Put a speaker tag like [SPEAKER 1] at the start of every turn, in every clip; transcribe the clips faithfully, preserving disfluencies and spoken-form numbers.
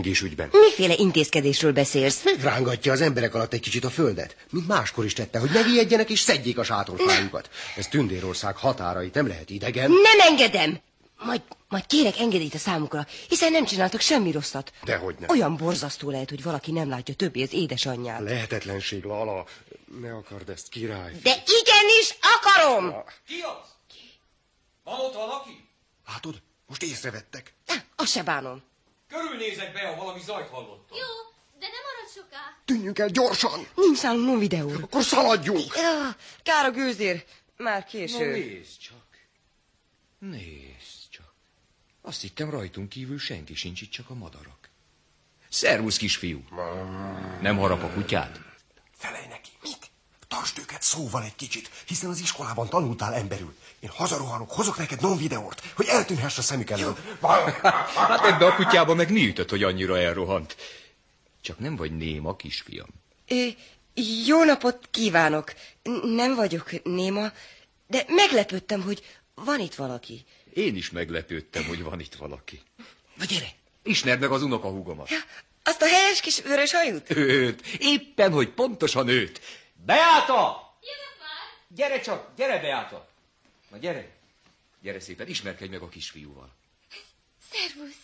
[SPEAKER 1] Csengés ügyben.
[SPEAKER 2] Miféle intézkedésről beszélsz?
[SPEAKER 1] Megrángatja az emberek alatt egy kicsit a földet, mint máskor is tette, hogy megijedjenek és szedjék a sátorfájukat. Ez Tündérország határait, nem lehet idegen.
[SPEAKER 2] Nem engedem! Majd, majd kérek engedélyt a számukra, hiszen nem csináltak semmi rosszat.
[SPEAKER 1] Dehogy nem.
[SPEAKER 2] Olyan borzasztó lehet, hogy valaki nem látja többé az édesanyját.
[SPEAKER 1] Lehetetlenség, Lala. Ne akard ezt, király.
[SPEAKER 2] De igenis akarom!
[SPEAKER 3] Ki az? Ki? Van ott valaki?
[SPEAKER 1] Látod? Most észrevettek.
[SPEAKER 2] Ah, azt se bánom.
[SPEAKER 3] Körülnézek be, ha valami zajt hallottam.
[SPEAKER 4] Jó, de nem maradj soká.
[SPEAKER 1] Tűnjünk el gyorsan.
[SPEAKER 2] Nincs nálunk non videó.
[SPEAKER 1] Akkor szaladjunk.
[SPEAKER 2] Ja, kár a gőzér. Már késő.
[SPEAKER 3] Na nézd csak. Nézd csak. Azt hittem, rajtunk kívül senki sincs, itt csak a madarak. Szervusz, kisfiú. Nem harap a kutyád?
[SPEAKER 1] Felej neki. Mit? Tartsd őket szóval egy kicsit, hiszen az iskolában tanultál emberül. Én hazarohanok, hozok neked non videót, hogy eltűnhess a szemük elől.
[SPEAKER 3] Hát ebbe a kutyába meg mi ütött, hogy annyira elrohant? Csak nem vagy néma, kisfiam.
[SPEAKER 2] Ö, jó napot kívánok. Nem vagyok néma, de meglepődtem, hogy van itt valaki.
[SPEAKER 3] Én is meglepődtem, hogy van itt valaki.
[SPEAKER 1] Na gyere.
[SPEAKER 3] Ismerd meg az unokahúgomat.
[SPEAKER 2] Ja, azt a helyes kis vörös hajút?
[SPEAKER 3] Őt. Éppen, hogy pontosan őt. Beáta!
[SPEAKER 4] Jövök már.
[SPEAKER 3] Gyere csak, gyere, Beáta! Na gyere, gyere szépen, ismerkedj meg a kisfiúval.
[SPEAKER 4] Szervusz.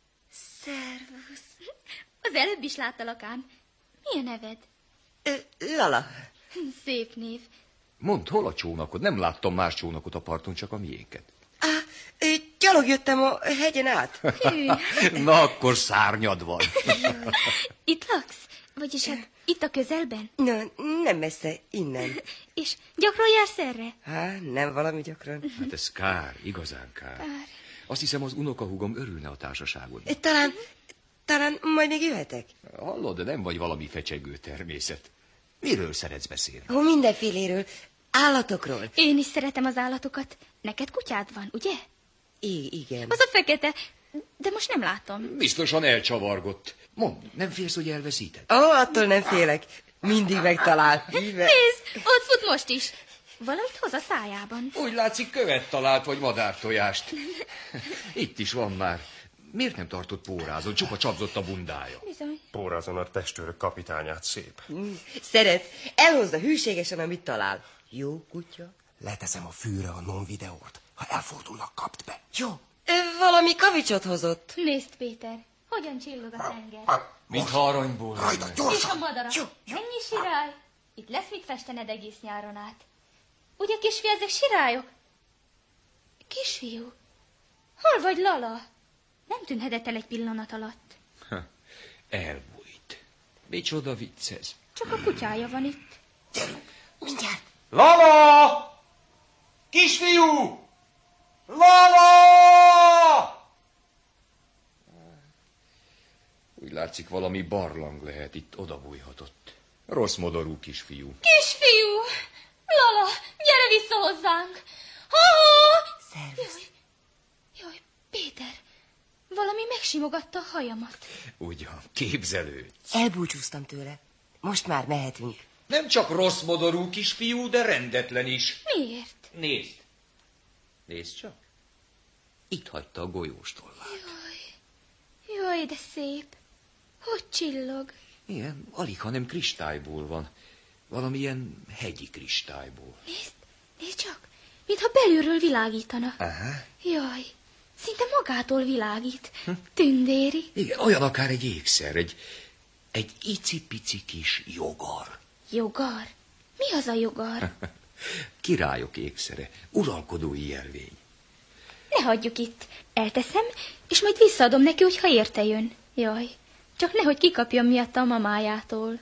[SPEAKER 2] Szervusz.
[SPEAKER 4] Az előbb is láttalak ám. Mi a neved?
[SPEAKER 2] Ö, Lala.
[SPEAKER 4] Szép név.
[SPEAKER 3] Mondd, hol a csónakod? Nem láttam más csónakot a parton, csak a miénket.
[SPEAKER 2] Á, ö, gyalog jöttem a hegyen át.
[SPEAKER 4] Hű.
[SPEAKER 3] Na, akkor szárnyad van.
[SPEAKER 4] Itt laksz? Vagyis hát itt a közelben?
[SPEAKER 2] No, nem messze, innen.
[SPEAKER 4] És gyakran jársz erre?
[SPEAKER 2] Há, nem valami gyakran.
[SPEAKER 3] Hát ez kár, igazán kár.
[SPEAKER 4] Kár.
[SPEAKER 3] Azt hiszem, az unokahúgom örülne a társaságodnak.
[SPEAKER 2] Ö, Talán, talán majd még jöhetek.
[SPEAKER 3] Hallod, de nem vagy valami fecsegő természet. Miről szeretsz beszélni?
[SPEAKER 2] Ó, mindenféléről. Állatokról.
[SPEAKER 4] Én is szeretem az állatokat. Neked kutyád van, ugye?
[SPEAKER 2] I- igen.
[SPEAKER 4] Az a fekete. De most nem látom.
[SPEAKER 3] Biztosan elcsavargott. Mondd, nem félsz, hogy elveszíted?
[SPEAKER 2] Ó, attól nem félek. Mindig megtalál. Híve.
[SPEAKER 4] Nézd, ott fut most is. Valamit hoz a szájában.
[SPEAKER 3] Úgy látszik, követ talált, vagy madártojást. Itt is van már. Miért nem tartott pórázon? Csupa csapzott a bundája.
[SPEAKER 4] Bizony.
[SPEAKER 1] Pórázon a testőrök kapitányát, szép.
[SPEAKER 2] Szeret. Elhozza hűségesen, amit talál. Jó kutya.
[SPEAKER 1] Leteszem a fűre a non videót. Ha elfordulnak, kapd be.
[SPEAKER 2] Jó. Ö, valami kavicsot hozott.
[SPEAKER 4] Nézd, Péter, hogyan csillog a tenger.
[SPEAKER 3] Mintha aranyból
[SPEAKER 1] Rajta,
[SPEAKER 3] lenne.
[SPEAKER 4] És a
[SPEAKER 1] gyorsan.
[SPEAKER 4] madarak.
[SPEAKER 2] Jó,
[SPEAKER 4] Mennyi sirály. Itt lesz mit festened egész nyáron át. Ugye, kisfiú, ezek sirályok? Kisfiú, hol vagy, Lala? Nem tűnhetett el egy pillanat alatt.
[SPEAKER 3] Ha, elbújt. Micsoda vicc ez.
[SPEAKER 4] Csak a kutyája van itt.
[SPEAKER 2] Mindjárt.
[SPEAKER 3] Lala! Kisfiú! Lala! Úgy látszik, valami barlang lehet, itt odabújhatott. Rossz modorú kisfiú.
[SPEAKER 4] Kisfiú! Lala, gyere vissza hozzánk! Ha!
[SPEAKER 2] Szervusz.
[SPEAKER 4] Jaj, jaj, Péter, valami megsimogatta a hajamat.
[SPEAKER 3] Ugyan, képzelő.
[SPEAKER 2] Elbúcsúztam tőle. Most már mehetünk.
[SPEAKER 3] Nem csak rossz modorú kisfiú, de rendetlen is.
[SPEAKER 4] Miért?
[SPEAKER 3] Nézd. Nézd csak. Itt hagyta a golyóstollát.
[SPEAKER 4] Jaj, de szép. Hogy csillog?
[SPEAKER 3] Igen, alig, hanem kristályból van. Valamilyen hegyi kristályból.
[SPEAKER 4] Nézd, nézd csak, mintha belülről világítana.
[SPEAKER 3] Aha.
[SPEAKER 4] Jaj, szinte magától világít. Tündéri.
[SPEAKER 3] Igen, olyan akár egy ékszer, egy, egy icipici kis jogar.
[SPEAKER 4] Jogar? Mi az a jogar?
[SPEAKER 3] Királyok ékszere, uralkodói jelvény.
[SPEAKER 4] Ne hagyjuk itt. Elteszem, és majd visszaadom neki, hogyha érte jön. Jaj, csak nehogy kikapjon miatta a mamájától.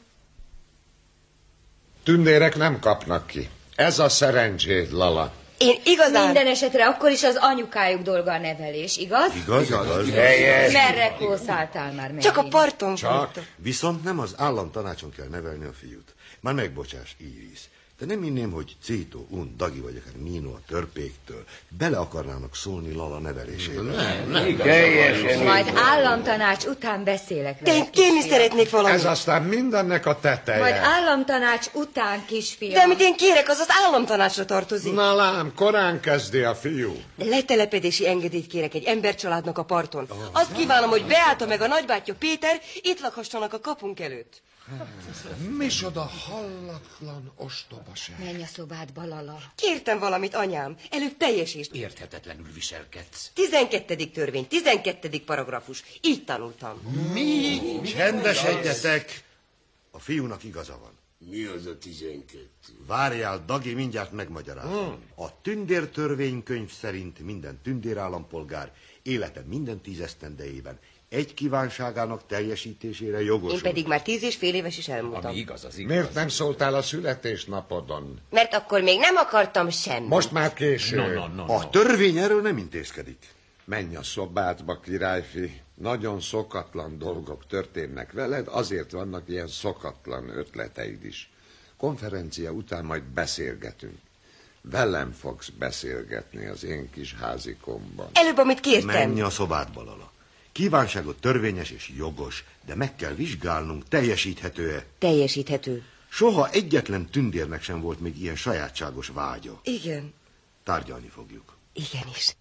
[SPEAKER 5] Tündérek nem kapnak ki. Ez a szerencséd, Lala.
[SPEAKER 2] Én igazán...
[SPEAKER 6] Minden esetre akkor is az anyukájuk dolga a nevelés, igaz?
[SPEAKER 5] Igaz, igaz.
[SPEAKER 6] Merre kószáltál már megint?
[SPEAKER 2] Csak a parton
[SPEAKER 5] Csak.
[SPEAKER 2] voltam.
[SPEAKER 7] Viszont nem az államtanácson kell nevelni a fiút. Már megbocsáss, Iris.
[SPEAKER 5] De nem inném, hogy Cétó, Un, Dagi vagy akár Mino a törpéktől bele akarnának szólni Lala nevelésébe.
[SPEAKER 7] Nem, nem. Teljesen.
[SPEAKER 6] Majd államtanács után beszélek
[SPEAKER 2] De
[SPEAKER 6] vele.
[SPEAKER 2] én kérni szeretnék valamit.
[SPEAKER 5] Ez aztán mindennek a teteje.
[SPEAKER 6] Majd államtanács után, kisfiam.
[SPEAKER 2] De amit én kérek, az az államtanácsra tartozik.
[SPEAKER 5] Na lám, korán kezdi a fiú.
[SPEAKER 2] De letelepedési engedélyt kérek egy embercsaládnak a parton. Azt kívánom, hogy Beáta meg a nagybátyja Péter itt lakhassanak a kapunk előtt.
[SPEAKER 5] Micsoda hallatlan ostobaság.
[SPEAKER 6] Menj a szobádba, Lala.
[SPEAKER 2] Kértem valamit, anyám. Előbb teljesítsd.
[SPEAKER 7] Érthetetlenül viselkedsz.
[SPEAKER 2] tizenkettedik törvény, tizenkettedik paragrafus. Így tanultam.
[SPEAKER 5] Mi? Csendesedjetek! A fiúnak igaza van.
[SPEAKER 8] Mi az a tizenkettő?
[SPEAKER 5] Várjál, Dagi, mindjárt megmagyarázom.
[SPEAKER 7] Hmm.
[SPEAKER 5] A tündértörvénykönyv szerint minden tündérállampolgár élete minden tíz esztendejében egy kívánságának teljesítésére jogosult.
[SPEAKER 2] Én pedig már tíz és fél éves is elmúltam.
[SPEAKER 3] Ami igaz, az igaz.
[SPEAKER 5] Miért nem szóltál a születésnapodon?
[SPEAKER 2] Mert akkor még nem akartam semmit.
[SPEAKER 5] Most már késő.
[SPEAKER 7] No, no, no, no.
[SPEAKER 5] A törvény erről nem intézkedik. Menj a szobádba, királyfi. Nagyon szokatlan dolgok történnek veled, azért vannak ilyen szokatlan ötleteid is. Konferencia után majd beszélgetünk. Velem fogsz beszélgetni az én kis házikomban.
[SPEAKER 2] Előbb, amit kértem.
[SPEAKER 5] Menj a szobádba, Lala. Kívánságot törvényes és jogos, de meg kell vizsgálnunk, teljesíthető-e.
[SPEAKER 2] Teljesíthető.
[SPEAKER 5] Soha egyetlen tündérnek sem volt még ilyen sajátságos vágya.
[SPEAKER 2] Igen.
[SPEAKER 5] Tárgyalni fogjuk.
[SPEAKER 2] Igenis.